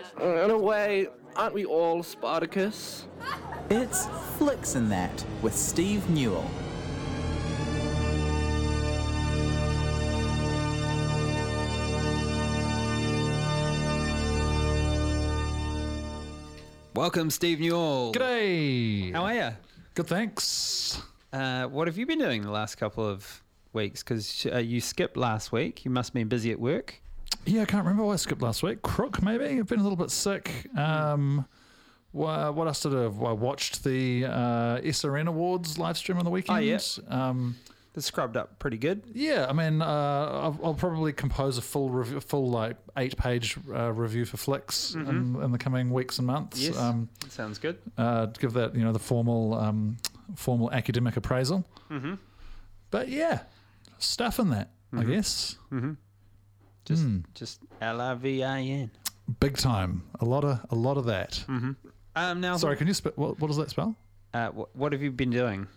In a way, aren't we all Spartacus? It's Flicks and That with Steve Newell. Welcome, Steve Newell. G'day. How are you? Good, thanks. What have you been doing the last couple of weeks? Because you skipped last week. You must have been busy at work. Yeah, I can't remember why I skipped last week. Crook, maybe. I've been a little bit sick. What else did I do? I watched the SRN Awards live stream on the weekend. Oh, yeah. They scrubbed up pretty good. Yeah, I mean, I'll probably compose a full 8-page review for Flicks in the coming weeks and months. Yes, sounds good. Give that the formal academic appraisal. Mm-hmm. But yeah, stuff in that, I guess. Mm-hmm. Just LIVIN. Big time. A lot of that. Mm-hmm. Now, sorry, can you spell? What does that spell? What have you been doing?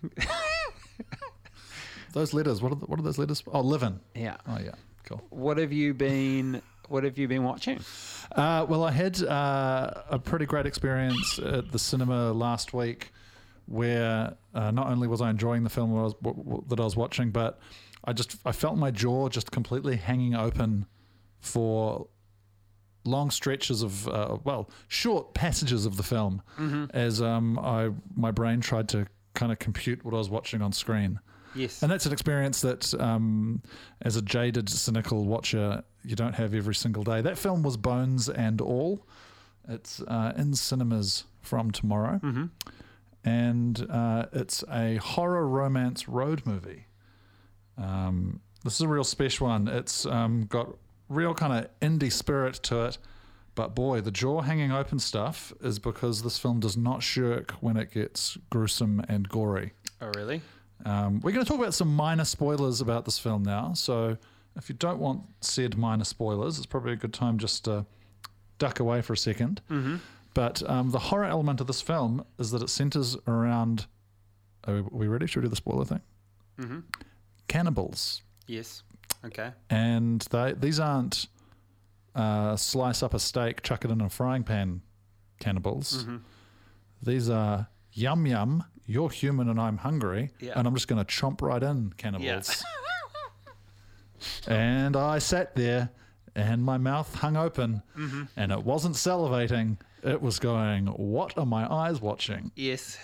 Those letters. What are those letters? Oh, living. Yeah. Oh, yeah. Cool. What have you been watching? Well, I had a pretty great experience at the cinema last week, where not only was I enjoying the film that I was watching, but I felt my jaw just completely hanging open for long stretches of short passages of the film, as my brain tried to kind of compute what I was watching on screen. Yes. And that's an experience that, as a jaded, cynical watcher, you don't have every single day. That film was Bones and All. It's in cinemas from tomorrow. Mm-hmm. And it's a horror romance road movie. This is a real special one. It's got real kind of indie spirit to it. But boy, the jaw hanging open stuff is because this film does not shirk when it gets gruesome and gory. Oh, really? We're going to talk about some minor spoilers about this film now. So if you don't want said minor spoilers, it's probably a good time just to duck away for a second. Mm-hmm. But the horror element of this film is that it centers around... Are we ready? Should we do the spoiler thing? Mm-hmm. Cannibals. Yes. Okay. And these aren't slice up a steak, chuck it in a frying pan cannibals. Mm-hmm. These are yum yum, you're human and I'm hungry, and I'm just going to chomp right in cannibals. Yeah. And I sat there and my mouth hung open and it wasn't salivating. It was going, what are my eyes watching? Yes.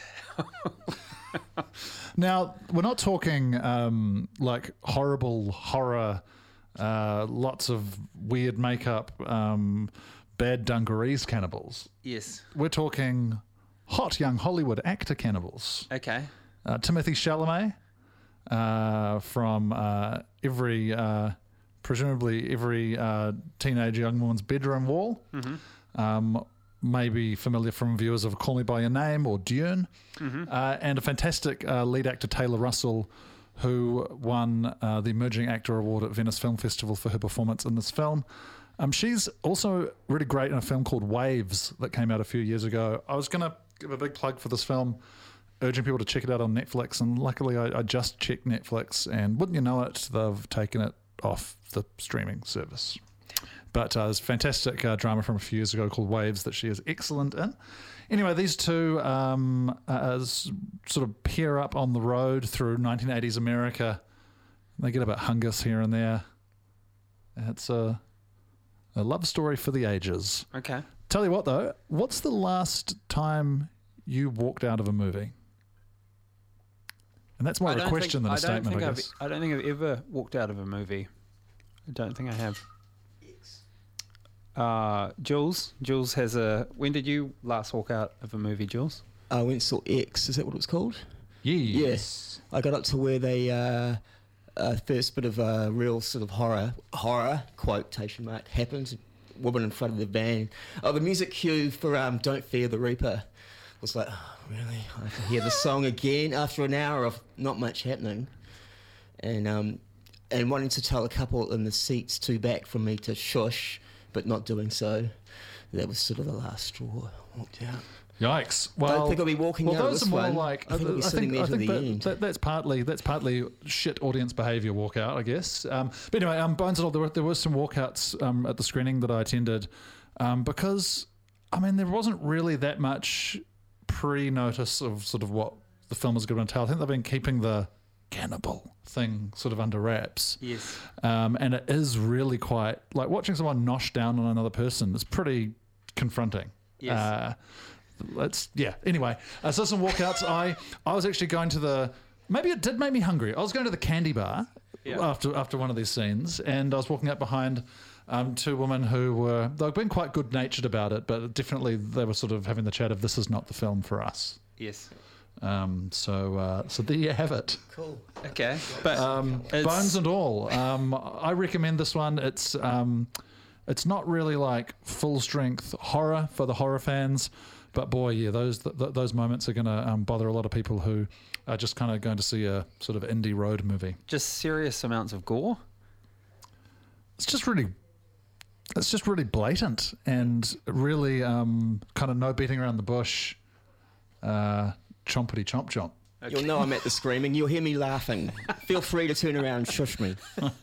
Now, we're not talking like horrible horror, lots of weird makeup, bad dungarees cannibals. Yes. We're talking hot young Hollywood actor cannibals. Okay. Timothée Chalamet from presumably every teenage young woman's bedroom wall. Mm-hmm. Maybe familiar from viewers of Call Me By Your Name or Dune. Mm-hmm. And a fantastic lead actor, Taylor Russell, who won the Emerging Actor Award at Venice Film Festival for her performance in this film. She's also really great in a film called Waves that came out a few years ago. I was going to give a big plug for this film, urging people to check it out on Netflix, and luckily I just checked Netflix, and wouldn't you know it, they've taken it off the streaming service. But there's a fantastic drama from a few years ago called Waves that she is excellent in. Anyway, these two sort of pair up on the road through 1980s America. They get a bit hungus here and there. It's a love story for the ages. Okay. Tell you what, though, what's the last time you walked out of a movie? And that's more a question than a statement, I guess. I don't think I've ever walked out of a movie. I don't think I have. Jules has a... When did you last walk out of a movie, Jules? I went and saw X. Is that what it was called? Yes. I got up to where they... first bit of real sort of horror, quotation mark, happened. Woman in front of the van. Oh, the music cue for Don't Fear the Reaper was like, oh, really? I have to hear the song again after an hour of not much happening. And wanting to tell a couple in the seats two back from me to shush, but not doing so. That was sort of the last straw. I walked out. Yikes! Well, I don't think I'll be walking out of this one. Like, I think I'll be sitting there till the end. That's partly shit audience behaviour walkout, I guess. But anyway, Bones and All, there were some walkouts at the screening that I attended because I mean, there wasn't really that much pre-notice of sort of what the film was going to tell. I think they've been keeping the cannibal thing sort of under wraps. Yes. And it is really quite, like watching someone nosh down on another person is pretty confronting. Yes. Anyway, so some walkouts. I was actually going to maybe it did make me hungry. I was going to the candy bar after one of these scenes, and I was walking up behind two women who they've been quite good-natured about it, but definitely they were sort of having the chat of, this is not the film for us. Yes. So there you have it. Cool. Okay. But Bones and all. I recommend this one. It's not really like full-strength horror for the horror fans, but boy, yeah, those moments are going to bother a lot of people who are just kind of going to see a sort of indie road movie. just serious amounts of gore. It's just really blatant and really kind of no beating around the bush. Chompity chomp chomp. You'll know I'm at the screaming. You'll hear me laughing. Feel free to turn around and shush me.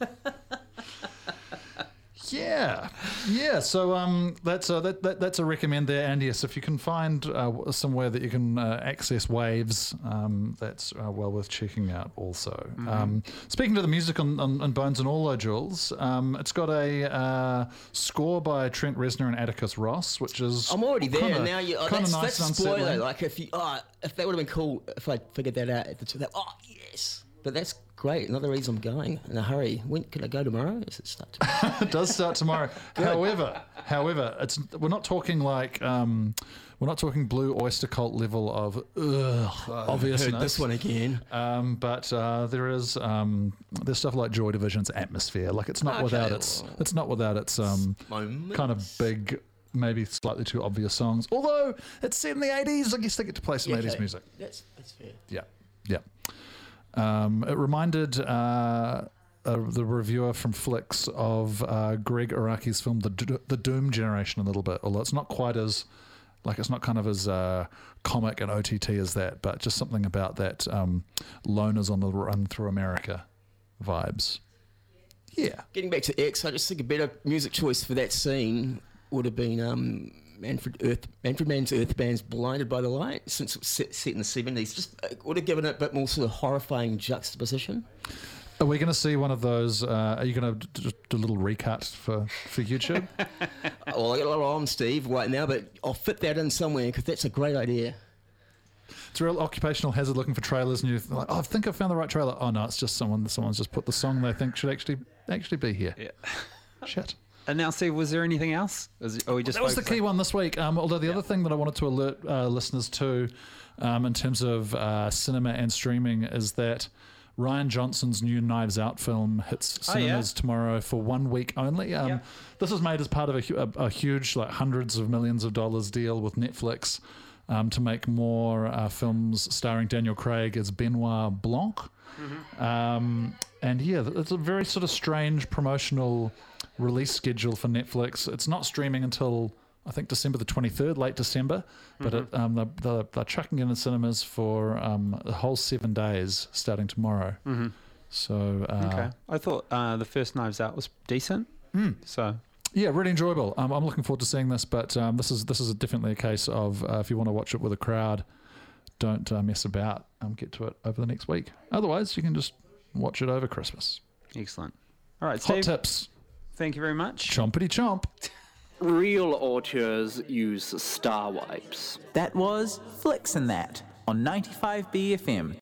Yeah. So that's a recommend there. And yes, if you can find somewhere that you can access Waves, that's well worth checking out. Also, speaking to the music on Bones and All, Jules, it's got a score by Trent Reznor and Atticus Ross, which is I'm already there kinda, now. that's That's and spoiler. unsettling. Like if that would have been cool if I figured that out at the time. Oh yes, but that's great. Another reason I'm going in a hurry. When can I go tomorrow? Does it start tomorrow? It does start tomorrow. However, we're not talking like we're not talking Blue Oyster Cult level of obviousness. Heard this one again. But there is there's stuff like Joy Division's Atmosphere. Like it's not without its Moments. kind of big, maybe slightly too obvious songs. Although it's set in the 80s, I guess they get to play some 80s music. That's fair. Yeah. It reminded the reviewer from Flicks of Greg Araki's film The Doom Generation a little bit, although it's not quite as it's not kind of as comic and OTT as that, but just something about that loners on the run through America vibes. Yeah. Getting back to X, I just think a better music choice for that scene would have been Manfred Mann's Earth Band's Blinded by the Light, since it was set in the 70s. Just would have given it a bit more sort of horrifying juxtaposition. Are we going to see one of those? Are you going to do a little recut for YouTube? Well, I got a lot on, Steve, right now, but I'll fit that in somewhere because that's a great idea. It's a real occupational hazard looking for trailers, and you're like, oh, I think I found the right trailer. Oh no, it's just someone's just put the song they think should actually be here. Yeah. Shit. And now, Steve, was there anything else? That was the key one this week. Although the other thing that I wanted to alert listeners to, in terms of cinema and streaming, is that Rian Johnson's new Knives Out film hits cinemas tomorrow for 1 week only. This was made as part of a huge, like hundreds of millions of dollars deal with Netflix to make more films starring Daniel Craig as Benoit Blanc. And yeah, it's a very sort of strange promotional release schedule for Netflix. It's not streaming until I think December the 23rd, late December, but they're chucking it in the cinemas for a whole 7 days starting tomorrow. So okay. I thought the first Knives Out was decent. So yeah, really enjoyable. I'm looking forward to seeing this, but this is definitely a case of if you want to watch it with a crowd, don't mess about. Get to it over the next week. Otherwise, you can just watch it over Christmas. excellent. All right, Hot Steve. tips. Thank you very much. Chompity chomp. Real auteurs use star wipes. That was Flicks and That on 95 BFM.